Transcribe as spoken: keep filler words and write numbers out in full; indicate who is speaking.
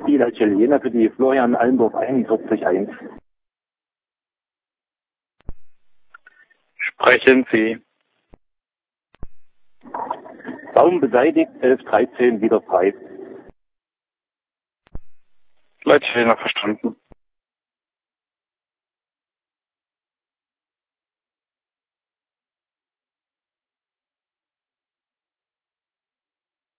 Speaker 1: Spieler Italiener für die Florian Allendorf einundvierzig eins.
Speaker 2: Sprechen Sie.
Speaker 1: Baum beseitigt, elf dreizehn wieder frei.
Speaker 2: Leute, ich habe noch verstanden.